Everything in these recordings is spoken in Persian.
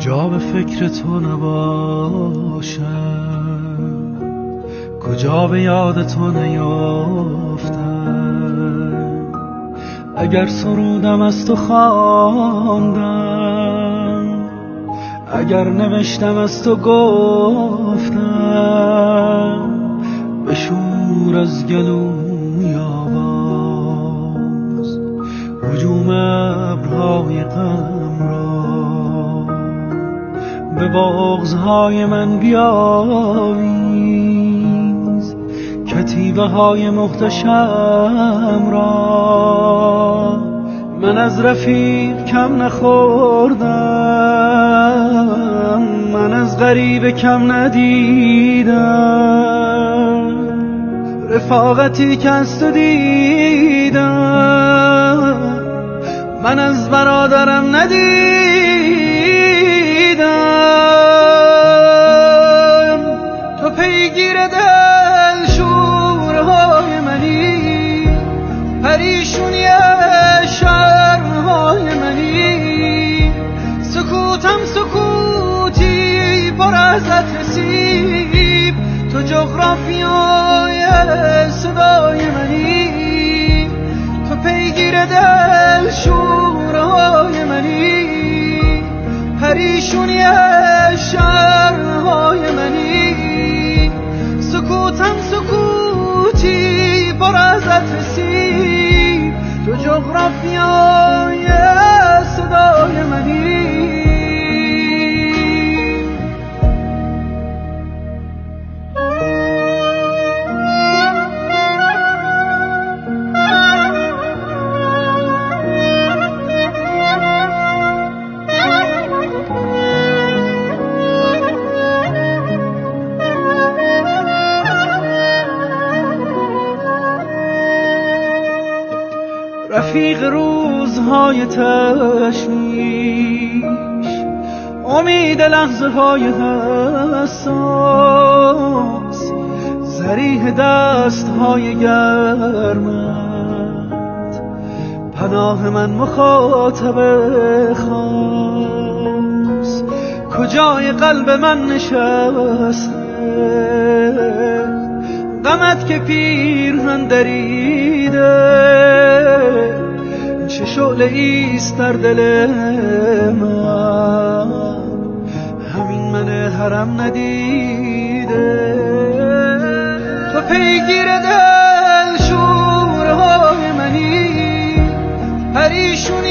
کجا به فکر تو نباشم، کجا به یاد تو نیافتم. اگر سرودم از تو خواندم، اگر نوشتم از تو گفتم، بشور از گلوی آواز هجوم ابرهای غم را. به بغضهای من بیاویز کتیبه های محتشم را. من از رفیق کم نخوردم، من از غریب کم ندیدم. رفاقتی که از تو دیدم، من از برادرم ندیدم. تو پیگیر دل شورهای منی، پریشونی شرمهای منی. سکوتم سکوتی پر از سیب، تو جغرافیای صدای منی. تو پیگیر دل شورهای منی، پریشونی شرمهای منی. سکوتم سکوتی پر از سیب، تو جغرافیای صدای منی. رفیق روزهای تشویش، امید لحظه های حساس، ذریح دست های گرمت، پناه من مخاطب خاص. کجای قلب من نشسته غمت که پیرهن دریده؟ چه شعله ایست در دل من، همین من حرم ندیده. تو پیگیر دل شورهای منی، پریشونی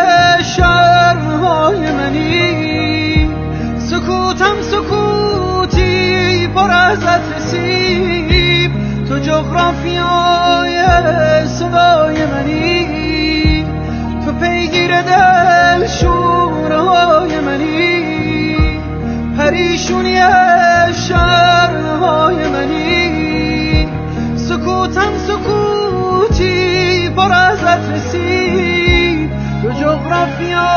شرمهای منی. سکوتم سکوتی پر از سیب، تو جغرافیای صدای منی. تو پیگیر دل شورهای منی، پریشونی شرمهای منی. سکوتم سکوتی پر از سیب، تو جغرافیای